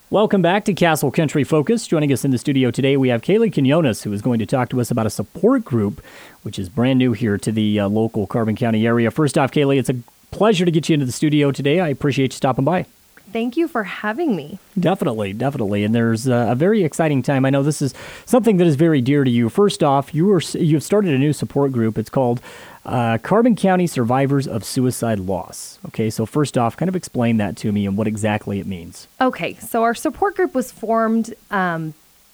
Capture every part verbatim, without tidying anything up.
Welcome back to Castle Country Focus. Joining us in the studio today, we have Kaylee Quinones, who is going to talk to us about a support group, which is brand new here to the uh, local Carbon County area. First off, Kaylee, it's a pleasure to get you into the studio today. I appreciate you stopping by. Thank you for having me. Definitely, definitely. And there's uh, a very exciting time. I know this is something that is very dear to you. First off, you were, you've started a new support group. It's called uh, Carbon County Survivors of Suicide Loss. Okay, so first off, kind of explain that to me and what exactly it means. Okay, so our support group was formed um,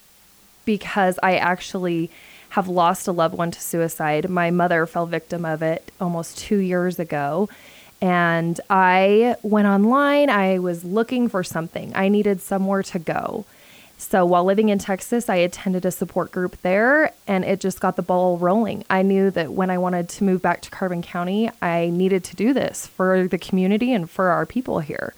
because I actually have lost a loved one to suicide. My mother fell victim of it almost two years ago. And I went online. I was looking for something. I needed somewhere to go. So while living in Texas, I attended a support group there, and it just got the ball rolling. I knew that when I wanted to move back to Carbon County, I needed to do this for the community and for our people here.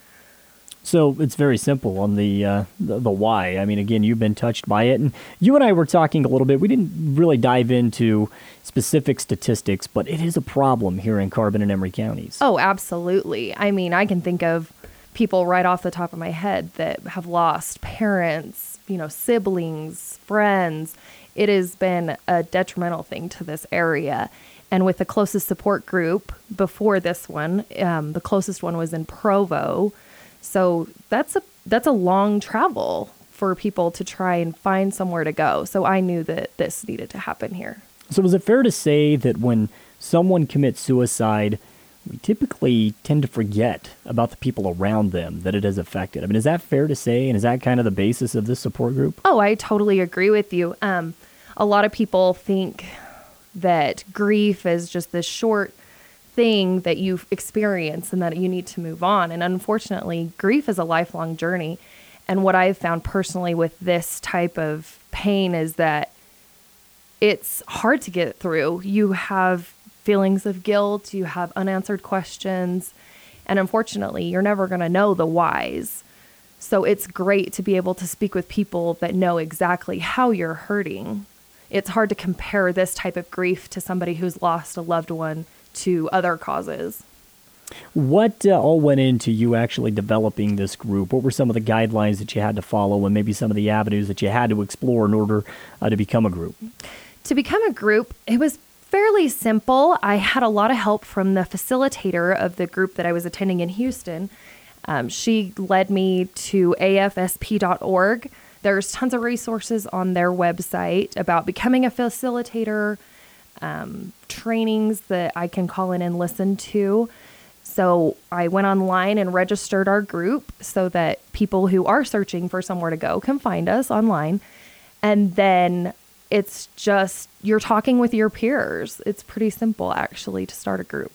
So it's very simple on the, uh, the the why. I mean, again, you've been touched by it. And you and I were talking a little bit. We didn't really dive into specific statistics, but it is a problem here in Carbon and Emery counties. Oh, absolutely. I mean, I can think of people right off the top of my head that have lost parents, you know, siblings, friends. It has been a detrimental thing to this area. And with the closest support group before this one, um, the closest one was in Provo. So that's a that's a long travel for people to try and find somewhere to go. So I knew that this needed to happen here. So is it fair to say that when someone commits suicide, we typically tend to forget about the people around them that it has affected? I mean, is that fair to say? And is that kind of the basis of this support group? Oh, I totally agree with you. Um, a lot of people think that grief is just this short thing that you experience and that you need to move on. And unfortunately, grief is a lifelong journey. And what I've found personally with this type of pain is that it's hard to get through. You have feelings of guilt, you have unanswered questions, and unfortunately, you're never going to know the whys. So it's great to be able to speak with people that know exactly how you're hurting. It's hard to compare this type of grief to somebody who's lost a loved one to other causes. What uh, all went into you actually developing this group? What were some of the guidelines that you had to follow and maybe some of the avenues that you had to explore in order uh, to become a group? To become a group, it was fairly simple. I had a lot of help from the facilitator of the group that I was attending in Houston. Um, she led me to A F S P dot org. There's tons of resources on their website about becoming a facilitator, um, trainings that I can call in and listen to. So I went online and registered our group so that people who are searching for somewhere to go can find us online. And then it's just, you're talking with your peers. It's pretty simple, actually, to start a group.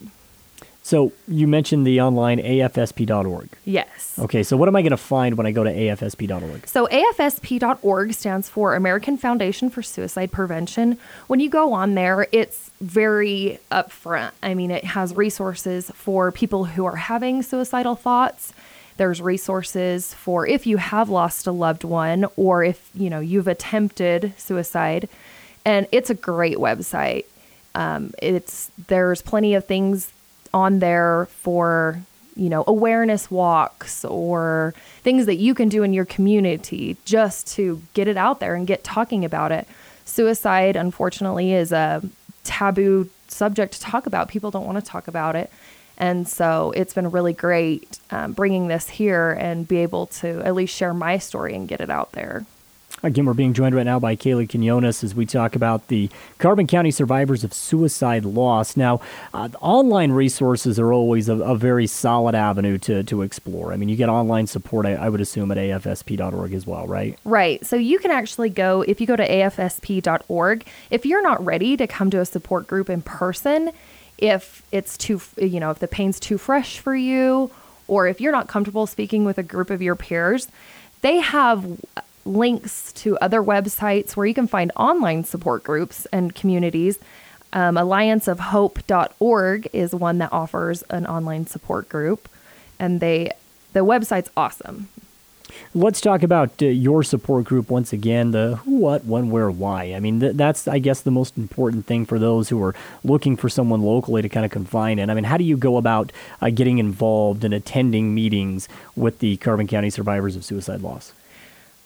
So you mentioned the online A F S P dot org. Yes. Okay, so what am I going to find when I go to A F S P dot org? So A F S P dot org stands for American Foundation for Suicide Prevention. When you go on there, it's very upfront. I mean, it has resources for people who are having suicidal thoughts. There's resources for if you have lost a loved one or if, you know, you've attempted suicide. And it's a great website. Um, it's there's plenty of things on there for, you know, awareness walks or things that you can do in your community just to get it out there and get talking about it. Suicide, unfortunately, is a taboo subject to talk about. People don't want to talk about it. And so it's been really great um, bringing this here and be able to at least share my story and get it out there. Again, we're being joined right now by Kaylee Quinones as we talk about the Carbon County Survivors of Suicide Loss. Now, uh, online resources are always a, a very solid avenue to, to explore. I mean, you get online support, I, I would assume, at A F S P dot org as well, right? Right. So you can actually go, if you go to A F S P dot org, if you're not ready to come to a support group in person, if it's too, you know, if the pain's too fresh for you, or if you're not comfortable speaking with a group of your peers, they have links to other websites where you can find online support groups and communities. Um, alliance of hope dot org is one that offers an online support group, and they the website's awesome. Let's talk about uh, your support group once again, the who, what, when, where, why. I mean, th- that's, I guess, the most important thing for those who are looking for someone locally to kind of confine in. I mean, how do you go about uh, getting involved and attending meetings with the Carbon County Survivors of Suicide Loss?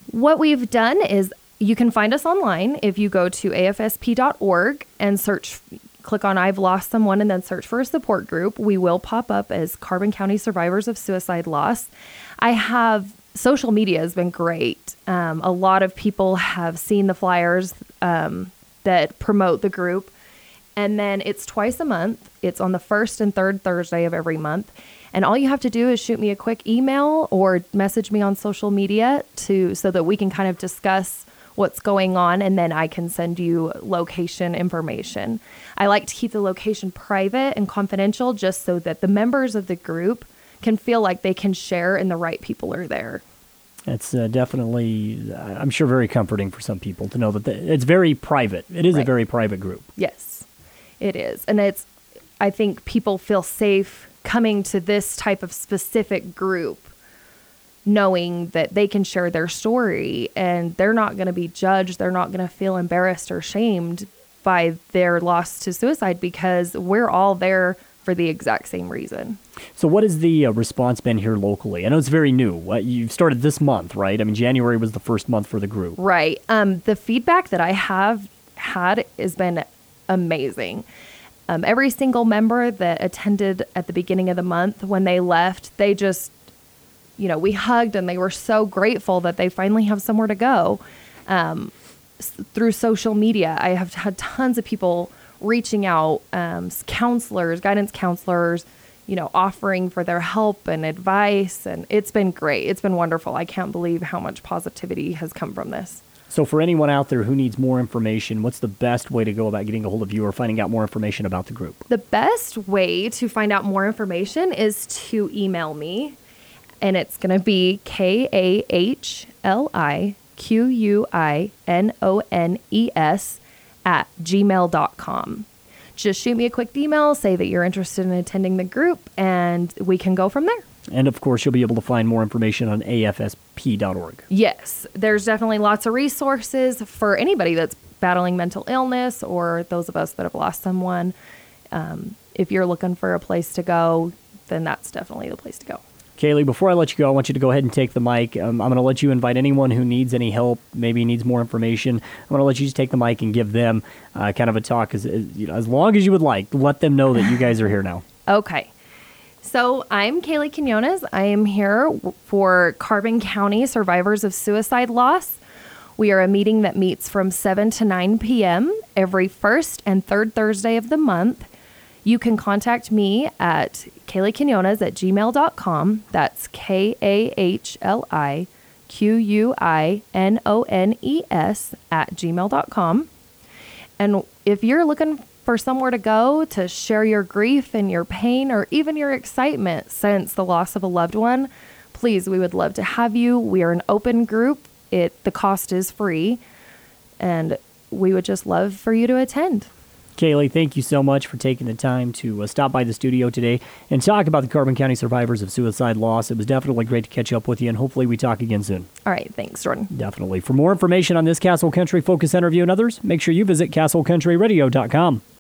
What we've done is you can find us online if you go to A F S P dot org and search, click on I've Lost Someone and then search for a support group. We will pop up as Carbon County Survivors of Suicide Loss. I have, social media has been great. Um, a lot of people have seen the flyers um, that promote the group. And then it's twice a month. It's on the first and third Thursday of every month. And all you have to do is shoot me a quick email or message me on social media to so that we can kind of discuss what's going on, and then I can send you location information. I like to keep the location private and confidential just so that the members of the group can feel like they can share and the right people are there. It's uh, definitely, uh, I'm sure, very comforting for some people to know that the, it's very private. It is right. A very private group. Yes, it is. And it's, I think people feel safe coming to this type of specific group, knowing that they can share their story and they're not going to be judged. They're not going to feel embarrassed or shamed by their loss to suicide because we're all there for the exact same reason. So what has the uh, response been here locally? I know it's very new. Uh, you've started this month, right? I mean, January was the first month for the group. Right. Um, the feedback that I have had has been amazing. Um, every single member that attended at the beginning of the month, when they left, they just, you know, we hugged and they were so grateful that they finally have somewhere to go. Um, s- through social media, I have had tons of people reaching out, um, counselors, guidance counselors, you know, offering for their help and advice. And it's been great. It's been wonderful. I can't believe how much positivity has come from this. So for anyone out there who needs more information, what's the best way to go about getting a hold of you or finding out more information about the group? The best way to find out more information is to email me. And it's going to be K A H L I Q U I N O N E S at gmail dot com. Just shoot me a quick email, say that you're interested in attending the group, and we can go from there. And, of course, you'll be able to find more information on A F S P dot org. Yes, there's definitely lots of resources for anybody that's battling mental illness or those of us that have lost someone. Um, if you're looking for a place to go, then that's definitely the place to go. Kaylee, before I let you go, I want you to go ahead and take the mic. Um, I'm going to let you invite anyone who needs any help, maybe needs more information. I'm going to let you just take the mic and give them uh, kind of a talk as, as, you know, as long as you would like. Let them know that you guys are here now. Okay. So I'm Kaylee Quinones. I am here for Carbon County Survivors of Suicide Loss. We are a meeting that meets from seven to nine p.m. every first and third Thursday of the month. You can contact me at Kaylee Quinones at gmail dot com. That's K A H L I Q U I N O N E S at gmail dot com. And if you're looking for somewhere to go to share your grief and your pain or even your excitement since the loss of a loved one, please, we would love to have you. We are an open group. It the cost is free, and we would just love for you to attend. Kaylee, thank you so much for taking the time to uh, stop by the studio today and talk about the Carbon County Survivors of Suicide Loss. It was definitely great to catch up with you, and hopefully we talk again soon. All right. Thanks, Jordan. Definitely. For more information on this Castle Country Focus interview and others, make sure you visit castle country radio dot com.